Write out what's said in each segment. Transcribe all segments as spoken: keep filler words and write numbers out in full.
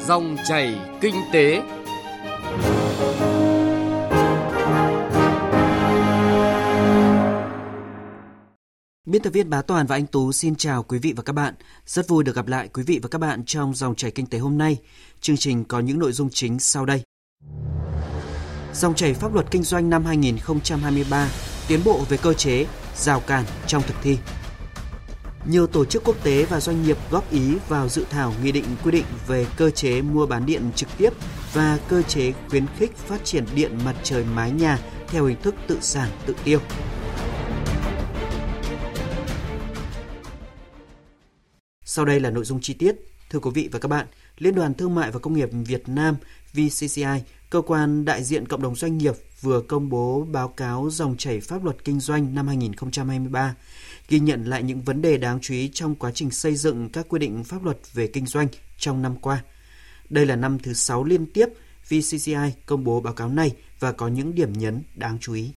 Dòng chảy kinh tế. Biên tập viên Bá Toàn và anh Tú xin chào quý vị và các bạn. Rất vui được gặp lại quý vị và các bạn trong Dòng chảy kinh tế hôm nay. Chương trình có những nội dung chính sau đây. Dòng chảy pháp luật kinh doanh năm hai không hai ba, tiến bộ về cơ chế, rào cản trong thực thi. Nhiều tổ chức quốc tế và doanh nghiệp góp ý vào dự thảo nghị định quy định về cơ chế mua bán điện trực tiếp và cơ chế khuyến khích phát triển điện mặt trời mái nhà theo hình thức tự sản tự tiêu. Sau đây là nội dung chi tiết. Thưa quý vị và các bạn, Liên đoàn Thương mại và Công nghiệp Việt Nam vê xê xê i, cơ quan đại diện cộng đồng doanh nghiệp vừa công bố báo cáo dòng chảy pháp luật kinh doanh năm hai không hai ba, ghi nhận lại những vấn đề đáng chú ý trong quá trình xây dựng các quy định pháp luật về kinh doanh trong năm qua. Đây là năm thứ sáu liên tiếp vê xê xê i công bố báo cáo này và có những điểm nhấn đáng chú ý.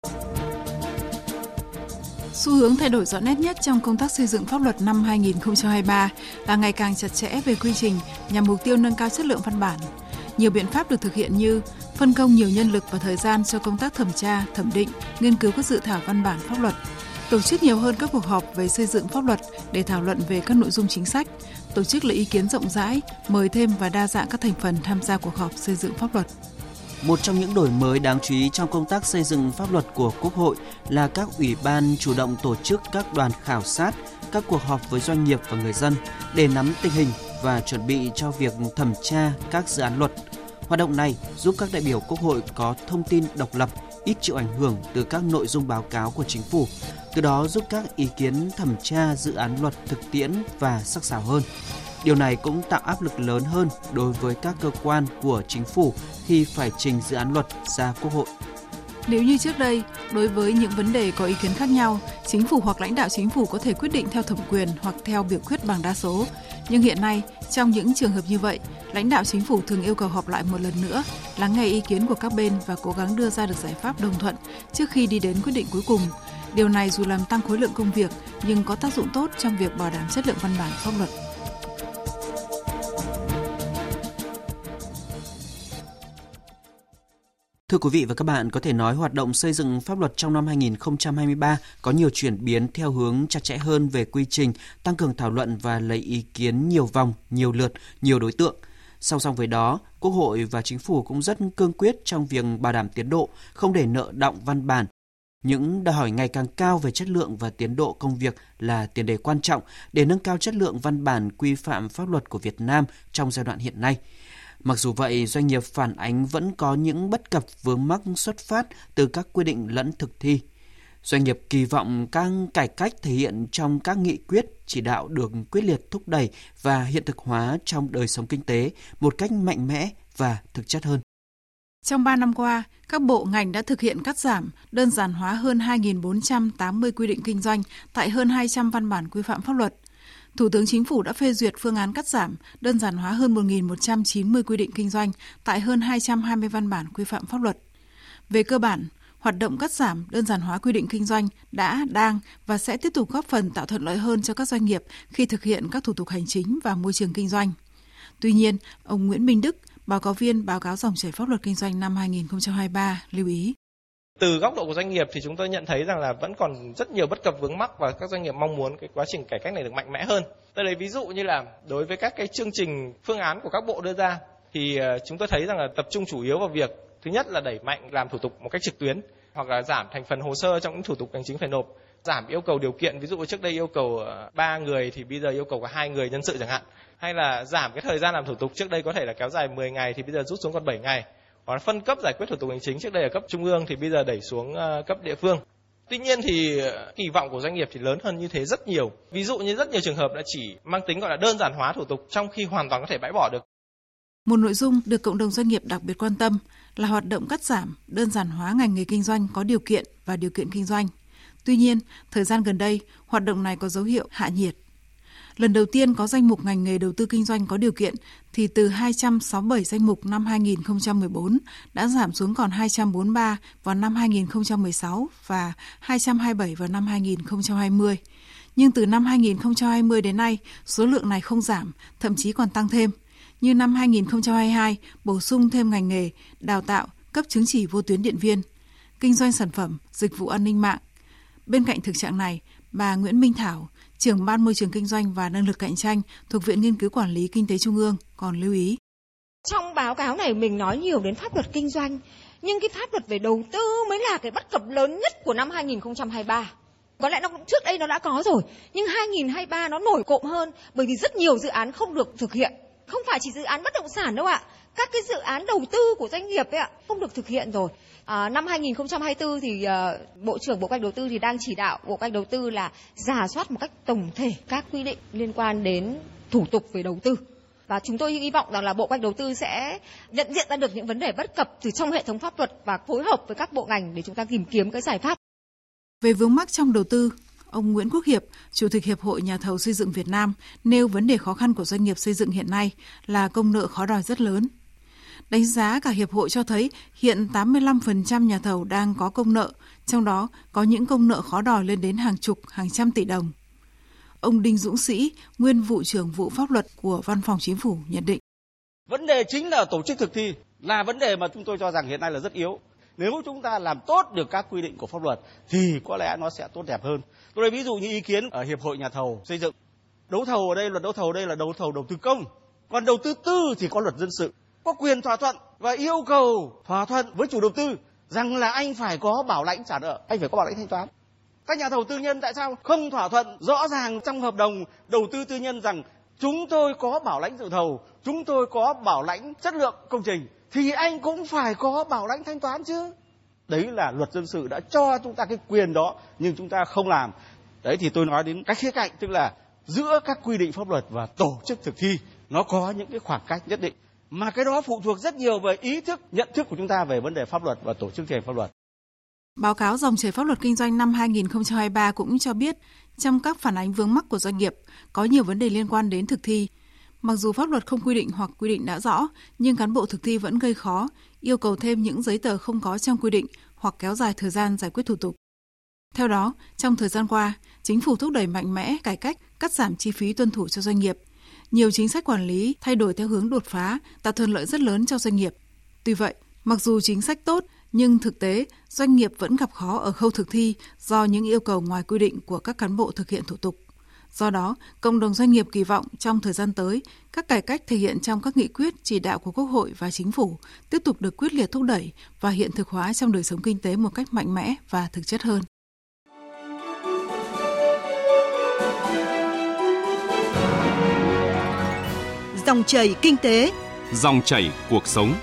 Xu hướng thay đổi rõ nét nhất trong công tác xây dựng pháp luật năm hai không hai ba là ngày càng chặt chẽ về quy trình nhằm mục tiêu nâng cao chất lượng văn bản. Nhiều biện pháp được thực hiện như phân công nhiều nhân lực và thời gian cho công tác thẩm tra, thẩm định, nghiên cứu các dự thảo văn bản pháp luật, tổ chức nhiều hơn các cuộc họp về xây dựng pháp luật để thảo luận về các nội dung chính sách, tổ chức lấy ý kiến rộng rãi, mời thêm và đa dạng các thành phần tham gia cuộc họp xây dựng pháp luật. Một trong những đổi mới đáng chú ý trong công tác xây dựng pháp luật của Quốc hội là các ủy ban chủ động tổ chức các đoàn khảo sát, các cuộc họp với doanh nghiệp và người dân để nắm tình hình và chuẩn bị cho việc thẩm tra các dự án luật. Hoạt động này giúp các đại biểu Quốc hội có thông tin độc lập, ít chịu ảnh hưởng từ các nội dung báo cáo của chính phủ, từ đó giúp các ý kiến thẩm tra dự án luật thực tiễn và sắc sảo hơn. Điều này cũng tạo áp lực lớn hơn đối với các cơ quan của chính phủ khi phải trình dự án luật ra Quốc hội. Nếu như trước đây, đối với những vấn đề có ý kiến khác nhau, chính phủ hoặc lãnh đạo chính phủ có thể quyết định theo thẩm quyền hoặc theo biểu quyết bằng đa số. Nhưng hiện nay, trong những trường hợp như vậy, lãnh đạo chính phủ thường yêu cầu họp lại một lần nữa, lắng nghe ý kiến của các bên và cố gắng đưa ra được giải pháp đồng thuận trước khi đi đến quyết định cuối cùng. Điều này dù làm tăng khối lượng công việc, nhưng có tác dụng tốt trong việc bảo đảm chất lượng văn bản pháp luật. Thưa quý vị và các bạn, có thể nói hoạt động xây dựng pháp luật trong năm hai không hai ba có nhiều chuyển biến theo hướng chặt chẽ hơn về quy trình, tăng cường thảo luận và lấy ý kiến nhiều vòng, nhiều lượt, nhiều đối tượng. Song song với đó, Quốc hội và Chính phủ cũng rất cương quyết trong việc bảo đảm tiến độ, không để nợ đọng văn bản. Những đòi hỏi ngày càng cao về chất lượng và tiến độ công việc là tiền đề quan trọng để nâng cao chất lượng văn bản quy phạm pháp luật của Việt Nam trong giai đoạn hiện nay. Mặc dù vậy, doanh nghiệp phản ánh vẫn có những bất cập vướng mắc xuất phát từ các quy định lẫn thực thi. Doanh nghiệp kỳ vọng các cải cách thể hiện trong các nghị quyết, chỉ đạo được quyết liệt thúc đẩy và hiện thực hóa trong đời sống kinh tế một cách mạnh mẽ và thực chất hơn. Trong ba năm qua, các bộ ngành đã thực hiện cắt giảm, đơn giản hóa hơn hai nghìn bốn trăm tám mươi quy định kinh doanh tại hơn hai trăm văn bản quy phạm pháp luật. Thủ tướng Chính phủ đã phê duyệt phương án cắt giảm, đơn giản hóa hơn một nghìn một trăm chín mươi quy định kinh doanh tại hơn hai trăm hai mươi văn bản quy phạm pháp luật. Về cơ bản, hoạt động cắt giảm, đơn giản hóa quy định kinh doanh đã, đang và sẽ tiếp tục góp phần tạo thuận lợi hơn cho các doanh nghiệp khi thực hiện các thủ tục hành chính và môi trường kinh doanh. Tuy nhiên, ông Nguyễn Minh Đức, báo cáo viên báo cáo dòng chảy pháp luật kinh doanh năm hai không hai ba lưu ý. Từ góc độ của doanh nghiệp thì chúng tôi nhận thấy rằng là vẫn còn rất nhiều bất cập vướng mắc và các doanh nghiệp mong muốn cái quá trình cải cách này được mạnh mẽ hơn. Tôi lấy ví dụ như là đối với các cái chương trình phương án của các bộ đưa ra thì chúng tôi thấy rằng là tập trung chủ yếu vào việc thứ nhất là đẩy mạnh làm thủ tục một cách trực tuyến hoặc là giảm thành phần hồ sơ trong những thủ tục hành chính phải nộp, giảm yêu cầu điều kiện, ví dụ trước đây yêu cầu ba người thì bây giờ yêu cầu có hai người nhân sự chẳng hạn, hay là giảm cái thời gian làm thủ tục trước đây có thể là kéo dài mười ngày thì bây giờ rút xuống còn bảy ngày. Hoặc là phân cấp giải quyết thủ tục hành chính trước đây ở cấp trung ương thì bây giờ đẩy xuống cấp địa phương. Tuy nhiên thì kỳ vọng của doanh nghiệp thì lớn hơn như thế rất nhiều. Ví dụ như rất nhiều trường hợp đã chỉ mang tính gọi là đơn giản hóa thủ tục trong khi hoàn toàn có thể bãi bỏ được. Một nội dung được cộng đồng doanh nghiệp đặc biệt quan tâm là hoạt động cắt giảm, đơn giản hóa ngành nghề kinh doanh có điều kiện và điều kiện kinh doanh. Tuy nhiên, thời gian gần đây, hoạt động này có dấu hiệu hạ nhiệt. Lần đầu tiên có danh mục ngành nghề đầu tư kinh doanh có điều kiện thì từ hai trăm sáu mươi bảy danh mục năm hai không một bốn đã giảm xuống còn hai trăm bốn mươi ba vào năm hai không một sáu và hai trăm hai mươi bảy vào năm hai không hai không. Nhưng từ năm hai không hai không đến nay, số lượng này không giảm, thậm chí còn tăng thêm. như năm hai nghìn không trăm hai mươi hai bổ sung thêm ngành nghề, đào tạo, cấp chứng chỉ vô tuyến điện viên, kinh doanh sản phẩm, dịch vụ an ninh mạng. Bên cạnh thực trạng này, bà Nguyễn Minh Thảo, trưởng Ban Môi trường Kinh doanh và Năng lực cạnh tranh thuộc Viện Nghiên cứu Quản lý Kinh tế Trung ương còn lưu ý. Trong báo cáo này mình nói nhiều đến pháp luật kinh doanh, nhưng cái pháp luật về đầu tư mới là cái bất cập lớn nhất của năm hai nghìn không trăm hai mươi ba. Có lẽ nó cũng trước đây nó đã có rồi, nhưng hai nghìn không trăm hai mươi ba nó nổi cộm hơn bởi vì rất nhiều dự án không được thực hiện. Không phải chỉ dự án bất động sản đâu ạ, các cái dự án đầu tư của doanh nghiệp ấy ạ, không được thực hiện rồi. À, năm hai nghìn không trăm hai mươi tư thì uh, Bộ trưởng Bộ Kế hoạch Đầu tư thì đang chỉ đạo Bộ Kế hoạch Đầu tư là rà soát một cách tổng thể các quy định liên quan đến thủ tục về đầu tư. Và chúng tôi hy vọng rằng là Bộ Kế hoạch Đầu tư sẽ nhận diện ra được những vấn đề bất cập từ trong hệ thống pháp luật và phối hợp với các bộ ngành để chúng ta tìm kiếm cái giải pháp. Về vướng mắc trong đầu tư, ông Nguyễn Quốc Hiệp, Chủ tịch Hiệp hội Nhà thầu xây dựng Việt Nam, nêu vấn đề khó khăn của doanh nghiệp xây dựng hiện nay là công nợ khó đòi rất lớn. Đánh giá cả Hiệp hội cho thấy hiện tám mươi lăm phần trăm nhà thầu đang có công nợ, trong đó có những công nợ khó đòi lên đến hàng chục, hàng trăm tỷ đồng. Ông Đinh Dũng Sĩ, nguyên vụ trưởng vụ pháp luật của Văn phòng Chính phủ nhận định. Vấn đề chính là tổ chức thực thi, là vấn đề mà chúng tôi cho rằng hiện nay là rất yếu. Nếu chúng ta làm tốt được các quy định của pháp luật thì có lẽ nó sẽ tốt đẹp hơn. Tôi lấy ví dụ như ý kiến ở Hiệp hội Nhà thầu xây dựng. Đấu thầu ở đây, luật đấu thầu ở đây là đấu thầu đầu tư công. Còn đầu tư tư thì có luật dân sự. Có quyền thỏa thuận và yêu cầu thỏa thuận với chủ đầu tư rằng là anh phải có bảo lãnh trả nợ, anh phải có bảo lãnh thanh toán. Các nhà thầu tư nhân tại sao không thỏa thuận rõ ràng trong hợp đồng đầu tư tư nhân rằng chúng tôi có bảo lãnh dự thầu, chúng tôi có bảo lãnh chất lượng công trình, thì anh cũng phải có bảo lãnh thanh toán chứ. Đấy là luật dân sự đã cho chúng ta cái quyền đó, nhưng chúng ta không làm. Đấy thì tôi nói đến cách khía cạnh, tức là giữa các quy định pháp luật và tổ chức thực thi, nó có những cái khoảng cách nhất định. Mà cái đó phụ thuộc rất nhiều về ý thức, nhận thức của chúng ta về vấn đề pháp luật và tổ chức thi hành pháp luật. Báo cáo dòng chảy pháp luật kinh doanh năm hai nghìn không trăm hai mươi ba cũng cho biết, trong các phản ánh vướng mắc của doanh nghiệp, có nhiều vấn đề liên quan đến thực thi. Mặc dù pháp luật không quy định hoặc quy định đã rõ, nhưng cán bộ thực thi vẫn gây khó, yêu cầu thêm những giấy tờ không có trong quy định hoặc kéo dài thời gian giải quyết thủ tục. Theo đó, trong thời gian qua, Chính phủ thúc đẩy mạnh mẽ cải cách, cắt giảm chi phí tuân thủ cho doanh nghiệp. Nhiều chính sách quản lý thay đổi theo hướng đột phá, tạo thuận lợi rất lớn cho doanh nghiệp. Tuy vậy, mặc dù chính sách tốt, nhưng thực tế, doanh nghiệp vẫn gặp khó ở khâu thực thi do những yêu cầu ngoài quy định của các cán bộ thực hiện thủ tục. Do đó, cộng đồng doanh nghiệp kỳ vọng trong thời gian tới, các cải cách thể hiện trong các nghị quyết chỉ đạo của Quốc hội và Chính phủ tiếp tục được quyết liệt thúc đẩy và hiện thực hóa trong đời sống kinh tế một cách mạnh mẽ và thực chất hơn. Dòng chảy kinh tế, dòng chảy cuộc sống.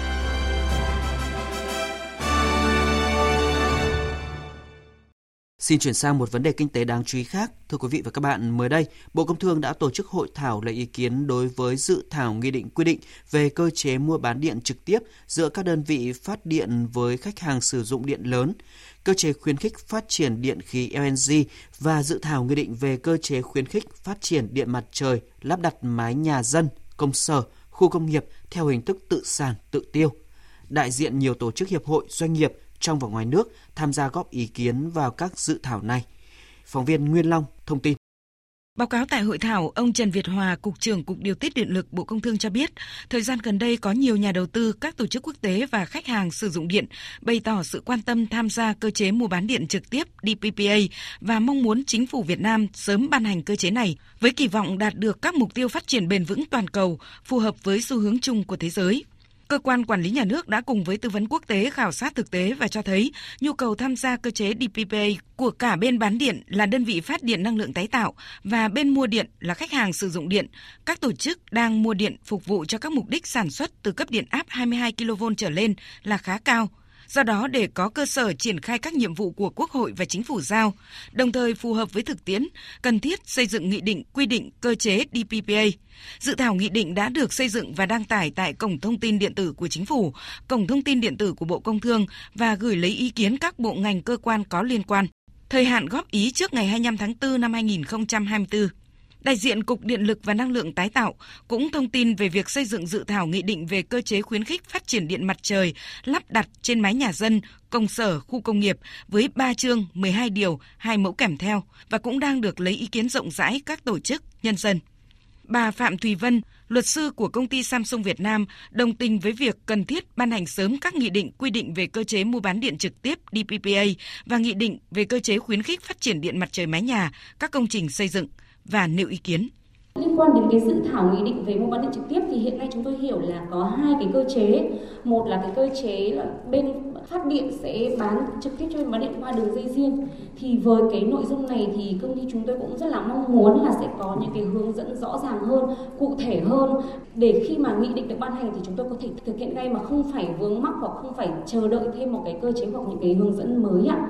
Xin chuyển sang một vấn đề kinh tế đáng chú ý khác. Thưa quý vị và các bạn, mới đây, Bộ Công Thương đã tổ chức hội thảo lấy ý kiến đối với dự thảo nghị định quy định về cơ chế mua bán điện trực tiếp giữa các đơn vị phát điện với khách hàng sử dụng điện lớn, cơ chế khuyến khích phát triển điện khí lờ en giê và dự thảo nghị định về cơ chế khuyến khích phát triển điện mặt trời lắp đặt mái nhà dân, công sở, khu công nghiệp theo hình thức tự sản, tự tiêu. Đại diện nhiều tổ chức hiệp hội, doanh nghiệp trong và ngoài nước tham gia góp ý kiến vào các dự thảo này. Phóng viên Nguyên Long thông tin. Báo cáo tại hội thảo, ông Trần Việt Hòa, Cục trưởng Cục Điều tiết Điện lực Bộ Công Thương cho biết, thời gian gần đây có nhiều nhà đầu tư, các tổ chức quốc tế và khách hàng sử dụng điện bày tỏ sự quan tâm tham gia cơ chế mua bán điện trực tiếp đê pê pê a và mong muốn Chính phủ Việt Nam sớm ban hành cơ chế này với kỳ vọng đạt được các mục tiêu phát triển bền vững toàn cầu phù hợp với xu hướng chung của thế giới. Cơ quan quản lý nhà nước đã cùng với tư vấn quốc tế khảo sát thực tế và cho thấy nhu cầu tham gia cơ chế đê pê pê a của cả bên bán điện là đơn vị phát điện năng lượng tái tạo và bên mua điện là khách hàng sử dụng điện, các tổ chức đang mua điện phục vụ cho các mục đích sản xuất từ cấp điện áp hai mươi hai ki lô vôn trở lên là khá cao. Do đó, để có cơ sở triển khai các nhiệm vụ của Quốc hội và Chính phủ giao, đồng thời phù hợp với thực tiễn, cần thiết xây dựng nghị định quy định cơ chế đê pê pê a. Dự thảo nghị định đã được xây dựng và đăng tải tại Cổng Thông tin Điện tử của Chính phủ, Cổng Thông tin Điện tử của Bộ Công Thương và gửi lấy ý kiến các bộ ngành cơ quan có liên quan. Thời hạn góp ý trước ngày hai mươi lăm tháng tư năm hai nghìn không trăm hai mươi tư. Đại diện Cục Điện lực và Năng lượng tái tạo cũng thông tin về việc xây dựng dự thảo nghị định về cơ chế khuyến khích phát triển điện mặt trời lắp đặt trên mái nhà dân, công sở, khu công nghiệp với ba chương, mười hai điều, hai mẫu kèm theo và cũng đang được lấy ý kiến rộng rãi các tổ chức, nhân dân. Bà Phạm Thùy Vân, luật sư của công ty Samsung Việt Nam, đồng tình với việc cần thiết ban hành sớm các nghị định quy định về cơ chế mua bán điện trực tiếp D P P A và nghị định về cơ chế khuyến khích phát triển điện mặt trời mái nhà, các công trình xây dựng và nêu ý kiến. Liên quan đến cái dự thảo nghị định về mua bán điện trực tiếp thì hiện nay chúng tôi hiểu là có hai cái cơ chế. Một là cái cơ chế là bên phát điện sẽ bán trực tiếp cho bên bán điện qua đường dây riêng. Thì với cái nội dung này thì công ty chúng tôi cũng rất là mong muốn là sẽ có những cái hướng dẫn rõ ràng hơn, cụ thể hơn để khi mà nghị định được ban hành thì chúng tôi có thể thực hiện ngay mà không phải vướng mắc hoặc không phải chờ đợi thêm một cái cơ chế hoặc những cái hướng dẫn mới ạ.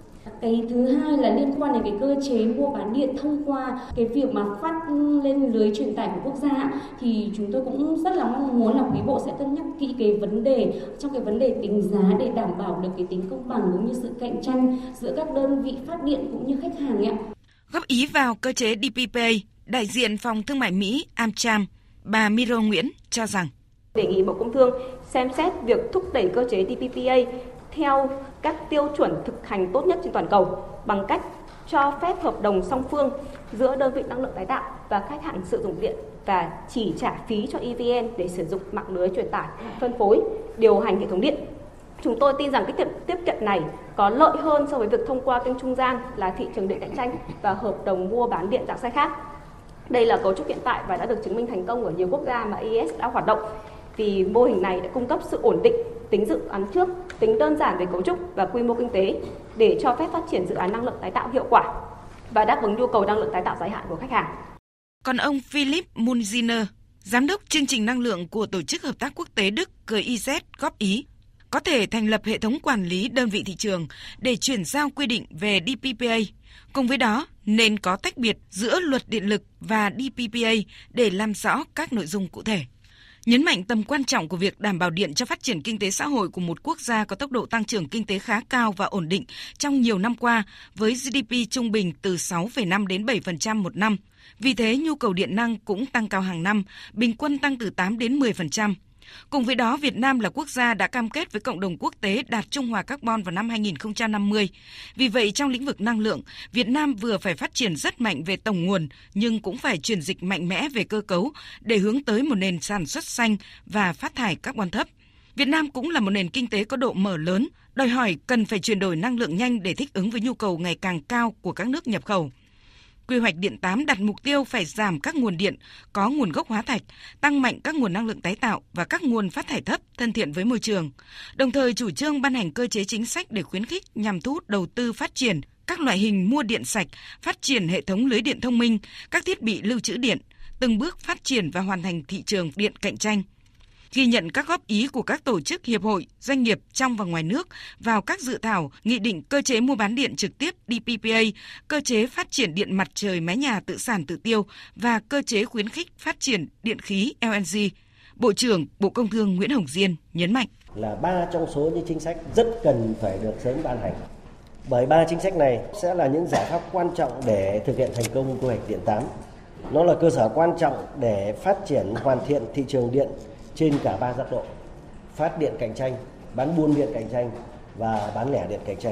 Cái thứ hai là liên quan đến cái cơ chế mua bán điện thông qua cái việc mà phát lên lưới truyền tải của quốc gia thì chúng tôi cũng rất là mong muốn là quý bộ sẽ cân nhắc kỹ cái vấn đề trong cái vấn đề tính giá để đảm bảo được cái tính công bằng cũng như sự cạnh tranh giữa các đơn vị phát điện cũng như khách hàng ạ. Góp ý vào cơ chế D P P A, đại diện Phòng Thương mại Mỹ AmCham, bà Miro Nguyễn cho rằng đề nghị Bộ Công Thương xem xét việc thúc đẩy cơ chế D P P A theo các tiêu chuẩn thực hành tốt nhất trên toàn cầu bằng cách cho phép hợp đồng song phương giữa đơn vị năng lượng tái tạo và khách hàng sử dụng điện và chỉ trả phí cho E V N để sử dụng mạng lưới truyền tải, phân phối, điều hành hệ thống điện. Chúng tôi tin rằng cái tiếp cận này có lợi hơn so với việc thông qua kênh trung gian là thị trường điện cạnh tranh và hợp đồng mua bán điện dạng sai khác. Đây là cấu trúc hiện tại và đã được chứng minh thành công ở nhiều quốc gia mà E S đã hoạt động vì mô hình này đã cung cấp sự ổn định, tính dự án trước, tính đơn giản về cấu trúc và quy mô kinh tế để cho phép phát triển dự án năng lượng tái tạo hiệu quả và đáp ứng nhu cầu năng lượng tái tạo dài hạn của khách hàng. Còn ông Philip Munziner, giám đốc chương trình năng lượng của Tổ chức Hợp tác Quốc tế Đức G I Z góp ý, có thể thành lập hệ thống quản lý đơn vị thị trường để chuyển giao quy định về D P P A. Cùng với đó, nên có tách biệt giữa luật điện lực và D P P A để làm rõ các nội dung cụ thể. Nhấn mạnh tầm quan trọng của việc đảm bảo điện cho phát triển kinh tế xã hội của một quốc gia có tốc độ tăng trưởng kinh tế khá cao và ổn định trong nhiều năm qua với G D P trung bình từ sáu phẩy năm đến bảy phần trăm một năm. Vì thế, nhu cầu điện năng cũng tăng cao hàng năm, bình quân tăng từ tám đến mười phần trăm. Cùng với đó, Việt Nam là quốc gia đã cam kết với cộng đồng quốc tế đạt trung hòa carbon vào năm hai không năm mươi. Vì vậy, trong lĩnh vực năng lượng, Việt Nam vừa phải phát triển rất mạnh về tổng nguồn, nhưng cũng phải chuyển dịch mạnh mẽ về cơ cấu để hướng tới một nền sản xuất xanh và phát thải carbon thấp. Việt Nam cũng là một nền kinh tế có độ mở lớn, đòi hỏi cần phải chuyển đổi năng lượng nhanh để thích ứng với nhu cầu ngày càng cao của các nước nhập khẩu. Quy hoạch Điện tám đặt mục tiêu phải giảm các nguồn điện có nguồn gốc hóa thạch, tăng mạnh các nguồn năng lượng tái tạo và các nguồn phát thải thấp thân thiện với môi trường. Đồng thời chủ trương ban hành cơ chế chính sách để khuyến khích nhằm thu hút đầu tư phát triển các loại hình mua điện sạch, phát triển hệ thống lưới điện thông minh, các thiết bị lưu trữ điện, từng bước phát triển và hoàn thành thị trường điện cạnh tranh. Ghi nhận các góp ý của các tổ chức, hiệp hội, doanh nghiệp trong và ngoài nước vào các dự thảo, nghị định cơ chế mua bán điện trực tiếp D P P A, cơ chế phát triển điện mặt trời mái nhà tự sản tự tiêu và cơ chế khuyến khích phát triển điện khí L N G. Bộ trưởng Bộ Công Thương Nguyễn Hồng Diên nhấn mạnh. Là ba trong số những chính sách rất cần phải được sớm ban hành. Bởi ba chính sách này sẽ là những giải pháp quan trọng để thực hiện thành công quy hoạch Điện tám. Nó là cơ sở quan trọng để phát triển hoàn thiện thị trường điện trên cả ba giác độ: phát điện cạnh tranh, bán buôn điện cạnh tranh và bán lẻ điện cạnh tranh.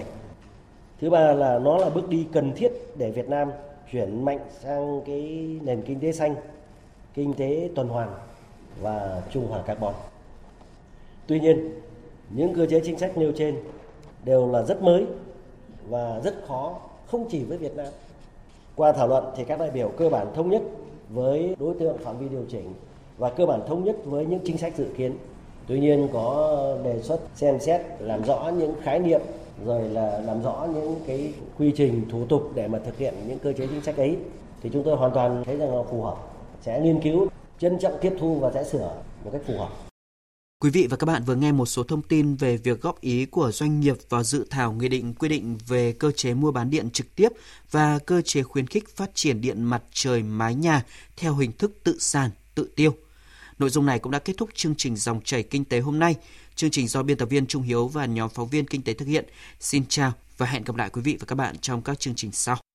Thứ ba là nó là bước đi cần thiết để Việt Nam chuyển mạnh sang cái nền kinh tế xanh, kinh tế tuần hoàn và trung hòa carbon. Tuy nhiên, những cơ chế chính sách nêu trên đều là rất mới và rất khó, không chỉ với Việt Nam. Qua thảo luận thì các đại biểu cơ bản thống nhất với đối tượng phạm vi điều chỉnh và cơ bản thống nhất với những chính sách dự kiến. Tuy nhiên có đề xuất xem xét làm rõ những khái niệm rồi là làm rõ những cái quy trình thủ tục để mà thực hiện những cơ chế chính sách ấy thì chúng tôi hoàn toàn thấy rằng là phù hợp, sẽ nghiên cứu, trân trọng tiếp thu và sẽ sửa một cách phù hợp. Quý vị và các bạn vừa nghe một số thông tin về việc góp ý của doanh nghiệp vào dự thảo nghị định quy định về cơ chế mua bán điện trực tiếp và cơ chế khuyến khích phát triển điện mặt trời mái nhà theo hình thức tự sản, tự tiêu. Nội dung này cũng đã kết thúc chương trình Dòng chảy kinh tế hôm nay. Chương trình do biên tập viên Trung Hiếu và nhóm phóng viên kinh tế thực hiện. Xin chào và hẹn gặp lại quý vị và các bạn trong các chương trình sau.